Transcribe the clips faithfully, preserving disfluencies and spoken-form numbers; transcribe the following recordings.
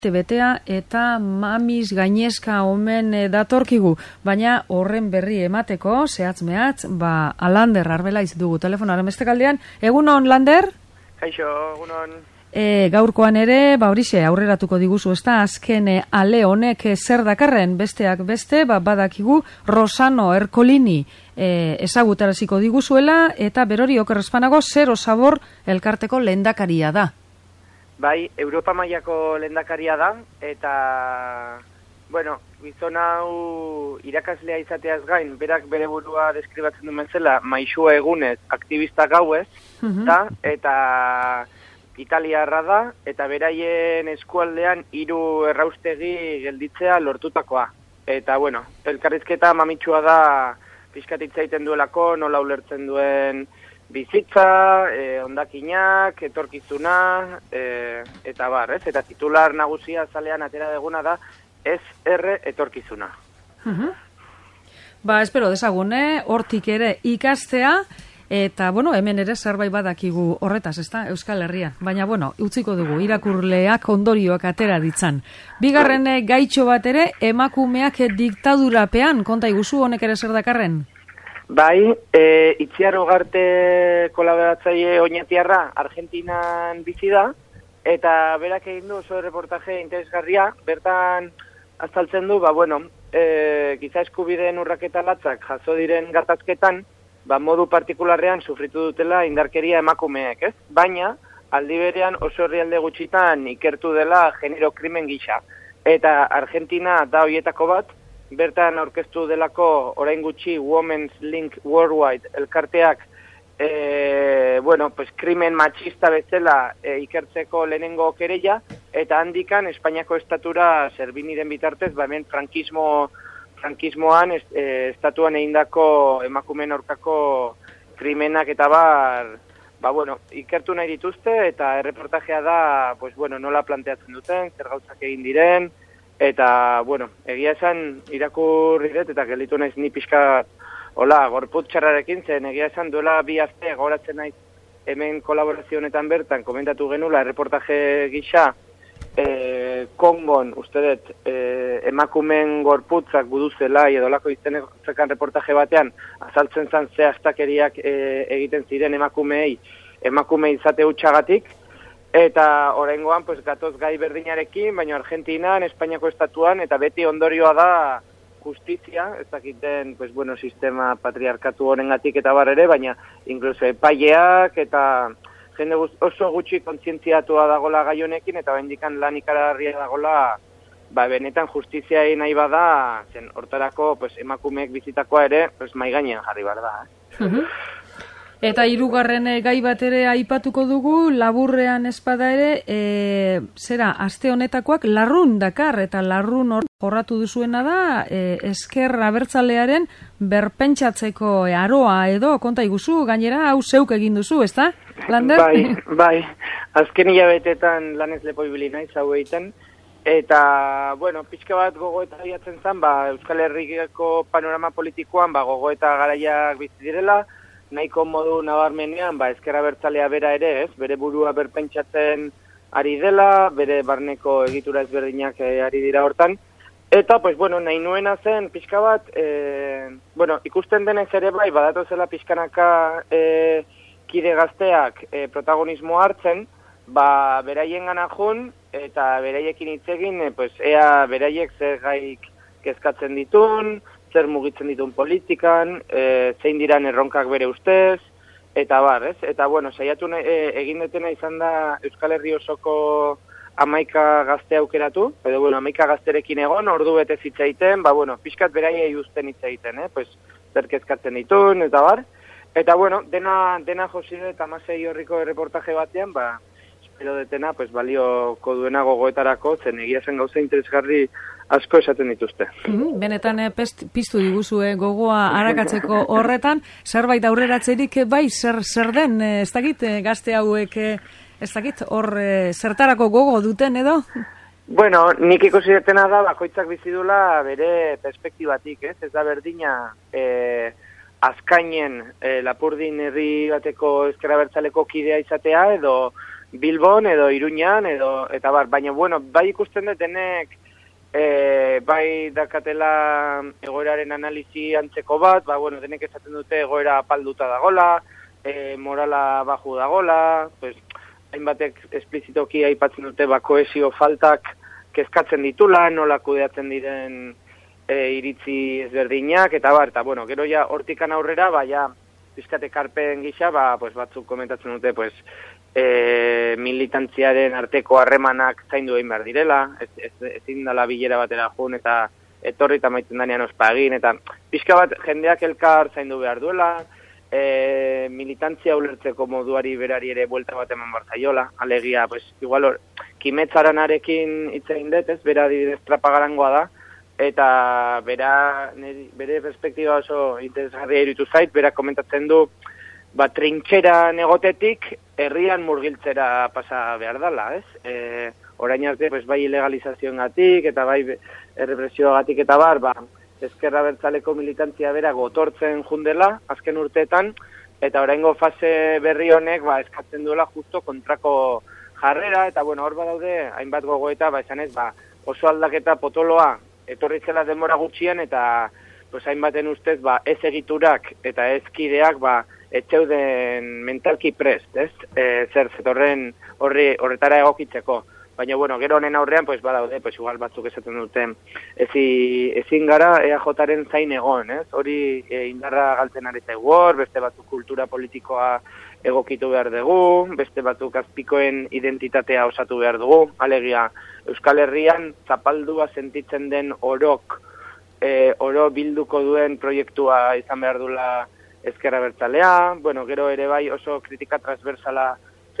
betea eta mamis gainezka omen datorkigu, baina horren berri emateko, zehatz mehatz, ba, Lander Arbelaiz dugu telefonoaren bestekaldean. Egunon, Lander? Kaixo, egunon. E, gaurkoan ere, ba horixe, aurreratuko diguzu, ez da, azken ale honek zer dakarren, besteak beste, ba, badakigu Rosano Erkolini e, ezagutaraziko diguzuela, eta berori okerrezpanago zero sabor elkarteko lehendakaria da. Bai, Europa mailako lehendakaria da, eta, bueno, gizon hau irakaslea izateaz gain, berak bere burua deskribatzen duen zela, maixua egunez, aktivista gauez, uh-huh. ta, eta italiarra da, eta beraien eskualdean hiru erraustegi gelditzea lortutakoa. Eta, bueno, elkarrizketa mamitsua da, pixkatitza egiten duelako, nola ulertzen duen bizitza, eh, ondakinak, etorkizuna, eh, eta bar, ez? Eta titular nagusia zalean atera deguna da, ez erre etorkizuna. Uh-huh. Ba, espero desagune, hortik ere ikastea, eta, bueno, hemen ere zerbait badakigu horretaz, ezta, Euskal Herria. Baina, bueno, utziko dugu, irakurleak ondorioak atera ditzan. Bigarren gaitxo bat ere, emakumeak diktadurapean, konta iguzu honek ere zer dakarren? Bai, e, Itziar Ugarte kolaboratzaile oinatiarra Argentinan bizi da, eta berak egin du oso reportaje interesgarria, bertan azaltzen du, ba, bueno, e, giza eskubideen urraketa latzak jaso diren gatazketan, ba, modu partikularrean sufritu dutela indarkeria emakumeek, ez? Baina, aldi berean oso herrialde gutxitan ikertu dela genero krimen gisa. Eta Argentina da hoietako bat, bertan aurkeztu delako orain gutxi Women's Link Worldwide elkarteak e, bueno, pues, krimen matxista bezala e, ikertzeko lehenengo kereia, eta handikan Espainiako estatura zerbiniren bitartez, ba hemen frankismo, frankismoan est, e, estatuan egindako emakumeen aurkako krimenak eta bar, ba bueno, ikertu nahi dituzte, eta erreportajea da, pues bueno, nola planteatzen duten, zer gauzak egin diren, eta, bueno, egia esan irakurri dut, eta gelitu naiz ni pixka, hola, gorputz txarrarekin zen, egia esan duela bi aste gogoratzen naiz hemen kolaborazio honetan bertan, komentatu genula, reportaje gisa, e, Kongon, uste dut, e, emakumen gorputzak buduzela, edolako izenekan reportaje batean, azaltzen zan ze astakeriak e, egiten ziren emakumeei, emakume izate utxagatik, eta oraingoan pues gatoz gai berdinarekin, baina Argentinan, Espainiako estatuan, eta beti ondorioa da justizia, ez dakiten, pues bueno, sistema patriarkatu honengatik eta bar ere, baina inkluso epaileak eta jende oso gutxi kontzientziatua dagola gai honekin, eta bendikan lan ikaragarria dagola, ba, benetan justizia egin nahi bada, zen hortarako pues, emakumeek bizitakoa ere, pues, mai gainean jarri behar da. Eh? Uh-huh. Eta hirugarren gai bat ere aipatuko dugu, laburrean espada ere, e, zera, aste honetakoak larrun dakar, eta larrun hor jorratu duzuena da, e, esker abertzalearen berpentsatzeko aroa edo, konta iguzu, gainera, hau zeuk egin duzu, ezta, Lander? Bai, bai, azken hilabetetan lanez lepo ibili naiz hau egiten, eta, bueno, pixka bat gogoeta biatzen zen, ba, Euskal Herriko panorama politikoan, ba, gogoeta garaiak bizi direla, nahiko modu nabarmenean, ba, ezker abertzalea bera ere, ez, bere burua berpentsatzen ari dela, bere barneko egitura ezberdinak e, ari dira hortan, eta, pues, bueno, nahi nuena zen, pixka bat, e, bueno, ikusten denez ere bai, badatu zela pixkanaka e, kide gazteak e, protagonismo hartzen, ba, beraien gana jun, eta beraiekin hitz egin, e, pues, ea beraiek zer gaik kezkatzen ditun, zer mugitzen ditun politikan, e, zein diran erronkak bere ustez, eta bar, ez? Eta, bueno, saiatu e, egin detena izan da Euskal Herri osoko hamaika gazte aukeratu, edo, bueno, hamaika gazterekin egon, ordu bete zitzaiten, ba, bueno, pixkat beraiei uzten hitzaiten, eh? Pues, zer kezkatzen ditun, eta bar. Eta, bueno, dena, dena josire eta amasei horriko reportaje batean, ba, espero detena, pues, balioko duena gogoetarako, zen egia zen gauza interesgarri asko esaten dituzte. Mm, benetan eh, pest, piztu diguzue gogoa arakatzeko horretan, zerbait aurreratzerik bai, zer, zer den, eh, ez dakit, eh, gazte hauek, eh, ez dakit, hor eh, zertarako gogo duten edo? Bueno, nik ikusi detena da, bakoitzak bizidula bere perspektibatik, ez? Ez da berdina, eh, azkainen eh, Lapurdin herri bateko ezker abertzaleko kidea izatea, edo Bilbon edo Iruñan edo eta bar, baina bueno, bai ikusten dut denek e, bai dakatela egoeraren analizi antzeko bat, ba bueno, denek esaten dute egoera apalduta dagola, e, morala baju dagola, pues hainbatek esplizitoki aipatzen dute ba kohesio faltak kezkatzen ditula, nola kudeatzen diren e, iritzi ezberdinak eta bar, eta bueno, gero ja hortikan aurrera, ba ja pizkat ekarpen gisa, ba pues batzuk komentatzen dute pues E, militantziaren arteko harremanak zaindu egin behar direla, ez, ez, ezin dela bilera batera jun eta etorri eta maiten danean ospa egin, eta pixka bat jendeak elkar zaindu behar duela, e, militantzia ulertzeko moduari berari ere buelta bat eman barzaiola, alegia, pues, igual, or, kimetzaranarekin hitz egin dut, ez, bera adibidez trapagarangoa da, eta bera, neri, bere perspektiba oso interesgarria iruditu zait, bera komentatzen du, ba, trintxera negotetik, herrian murgiltzera pasa behar dela, ez? E, orain arte, pues, bai ilegalizazioengatik eta bai errepresioagatik eta bar, ba, ezkerra bertzaleko militantzia bera gotortzen jundela, azken urteetan, eta oraingo fase berri honek, ba, eskatzen duela justo kontrako jarrera, eta bueno, hor badaude, hainbat gogoeta, ba, esan ez, ba, oso aldaketa potoloa, etorri zela denbora gutxian, eta pues, hainbaten ustez, ba, ez egiturak eta ez kideak, ba, etxeuden mentalki prest, ez? E, zer, zetorren horri, horretara egokitzeko. Baina, bueno, gero honen aurrean, pues, badaude, pues, igual batzuk esaten duten, ezi, ezin gara E A Jaren zain egon, ez? Hori e, indarra galtzen ari zaigu hor, beste batzuk kultura politikoa egokitu behar dugu, beste batzuk azpikoen identitatea osatu behar dugu, alegia, Euskal Herrian zapaldua sentitzen den orok, e, oro bilduko duen proiektua izan behar dula ezkerra bertzalea, bueno, gero ere bai oso kritika transversala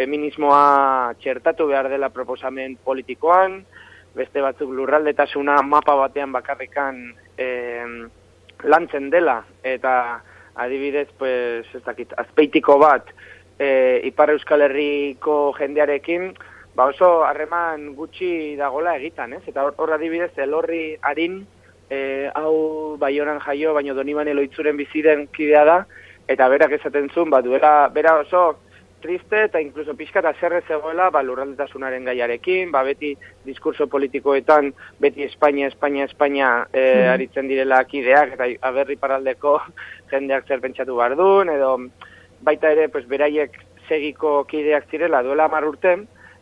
feminismoa txertatu behar dela proposamen politikoan, beste batzuk lurraldetasuna mapa batean bakarrikan eh, lantzen dela, eta adibidez, pues, ez dakit, azpeitiko bat, eh, Ipar Euskal Herriko jendearekin, ba oso harreman gutxi dagola egitan, ez? Eta hor, hor adibidez, Elorri Arin, E, hau Baionan jaio, baino Donibane Loitzuren biziren kidea da, eta berak esaten zuen, ba, duela, bera oso triste eta inkluso pixka eta zerre zegoela, ba, lurraldetasunaren gaiarekin, ba, beti diskurso politikoetan, beti Espainia, Espainia, Espainia e, mm. aritzen direla kideak, eta aberri paraldeko jendeak zer pentsatu behar duen, edo baita ere, pues, beraiek segiko kideak zirela duela hamar urte,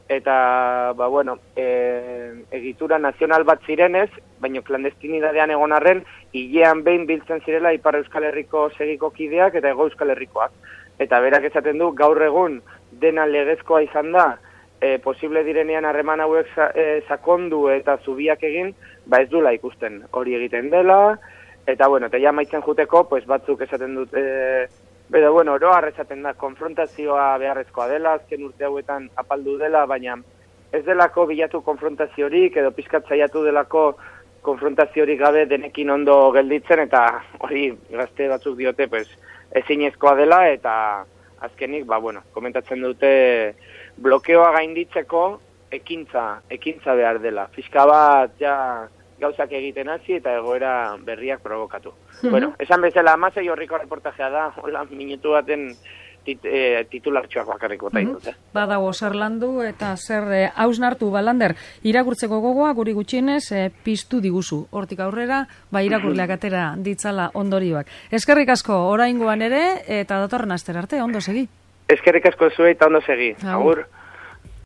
eta, ba, bueno, e, egitura nazional bat zirenez, baina klandestinidadean egon arren, hilean behin biltzen zirela Ipar Euskal Herriko segiko kideak eta Hego Euskal Herrikoak. Eta berak esaten du, gaur egun dena legezkoa izan da, e, posible direnean harreman hauek sa, e, sakondu eta zubiak egin, ba ez dula ikusten hori egiten dela, eta bueno, eta ja maitzen juteko, pues batzuk esaten dut, e, Pero, bueno, oroar esaten da, konfrontazioa beharrezkoa dela, azken urte hauetan apaldu dela, baina ez delako bilatu konfrontaziorik, edo pizkat zaiatu delako konfrontaziorik gabe denekin ondo gelditzen, eta hori gazte batzuk diote, pues, ezinezkoa dela, eta azkenik, ba, bueno, komentatzen dute blokeoa gainditzeko ekintza, ekintza behar dela. Fiska bat, ja, gauzak egiten hasi eta egoera berriak provokatu. Mm-hmm. Bueno, esan bezala, amasei horriko reportajea da, hola, minutu baten tit, e, titulartxoak bakarrik bota mm-hmm. ditut. Eh? Badago zer landu eta zer e, hausnartu, Balander, irakurtzeko gogoa guri gutxienez e, piztu diguzu. Hortik aurrera, ba irakurleak atera ditzala ondorioak. Eskerrik asko oraingoan ere eta datorren astera arte, ondo segi. Eskerrik asko zuei eta ondo segi. Agur.